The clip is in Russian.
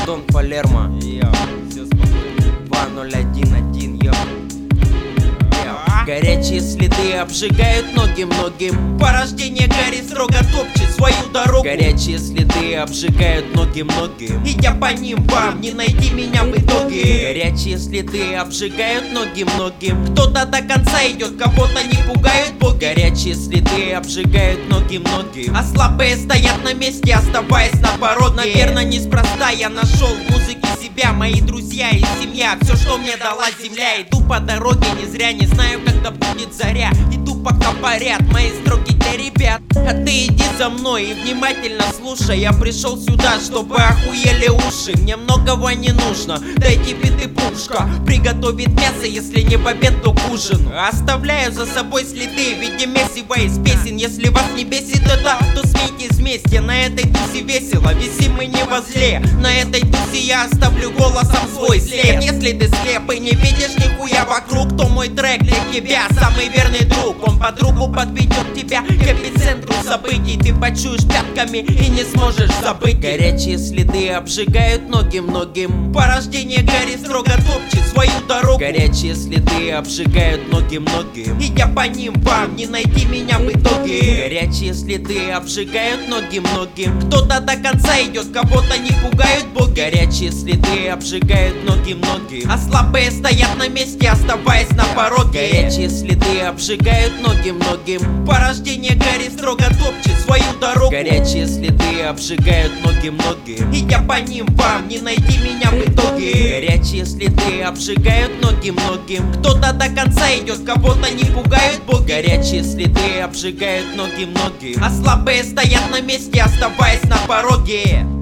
Дон Палермо. 2011, йо. Горячие следы обжигают ноги многим. Порождение Гарри строго топчет свою дорогу. Горячие следы обжигают ноги многим. Идя по ним, вам не найти меня в итоге. Горячие следы обжигают ноги многим. Кто-то до конца идет, кого-то не пугают боги. Горячие следы обжигают ноги многим. А слабые стоят на месте, оставаясь на пороге. Наверное, неспроста я нашел в музыке себя. Мои друзья и семья, все, что мне дала земля. Иду по дороге не зря, не знаю, когда будет заря. Иду пока парят мои строки для ребят. А ты иди за мной и внимательно слушай. Я пришел сюда, чтобы охуели уши. Мне многого не нужно, дай тебе ты пушка. Приготовит мясо, если не в обед, то к ужину. Оставляю за собой следы в виде месива из песен. Если вас не бесит это, то смейтесь вместе. На этой тусе весело, висим мы не возле. На этой тусе я оставлю голосом свой след. Если ты слеп и не видишь нихуя вокруг, то мой трек для тебя самый верный друг. Он подругу подведет тебя к эпицентру событий. Ты почуешь пятками и не сможешь забыть. Горячие следы обжигают ноги многим. Порождение Гарри строго топчет свою дорогу. Горячие следы обжигают ноги многим. Идя по ним, вам не найти меня в итоге. Горячие следы обжигают ноги многим. Кто-то до конца идет, кого-то не пугают боги. Горячие следы обжигают ноги многим. А слабые стоят на месте, оставаясь на пороге. Горячие следы обжигают ноги многим. Порождение Гарри строго топчет свою дорогу. Горячие следы обжигают ноги многим. Идя по ним, вам не найти меня в итоге. Горячие следы обжигают ноги многим. Кто-то до конца идет, кого-то не пугают боги. Горячие следы обжигают ноги многим. А слабые стоят на месте, оставаясь на пороге.